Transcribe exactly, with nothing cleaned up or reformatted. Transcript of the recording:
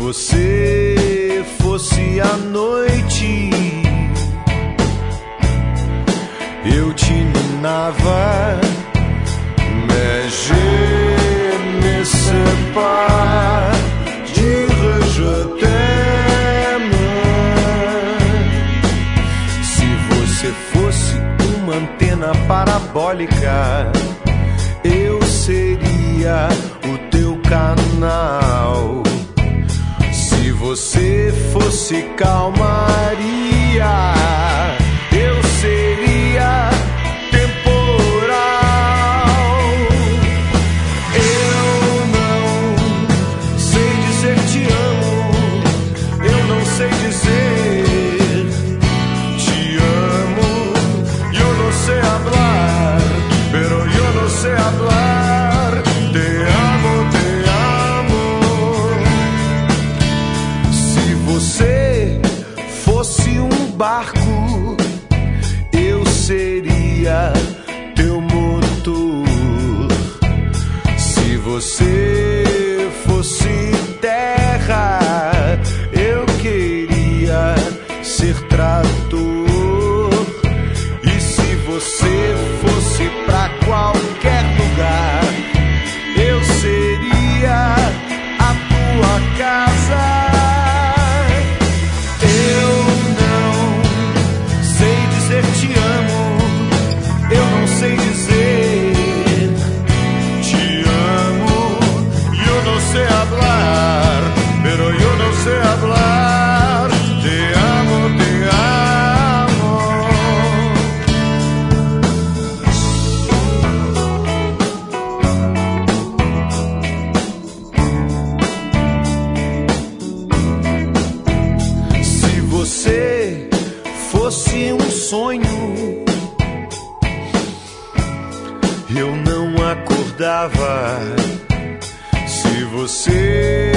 você fosse a noite, eu te ninava, mais je ne sais pas dire je t'aime. Se você fosse uma antena parabólica, eu seria o teu canal. Se você fosse calmaria, eu seria temporal. Eu não sei dizer te amo, eu não sei dizer te amo. Eu não sei hablar, pero eu não sei hablar. Te amo, te amo. Se você fosse um barco, eu seria teu motor. Se você fosse terra, eu queria ser trator. E se você fosse pra qualquer lugar, eu seria a tua casa. Eu não sei dizer te amo, eu não sei dizer te amo. Eu não sei hablar, pero eu não sei hablar. Te amo, te amo. Se você fosse um sonho, eu não acordava. Se você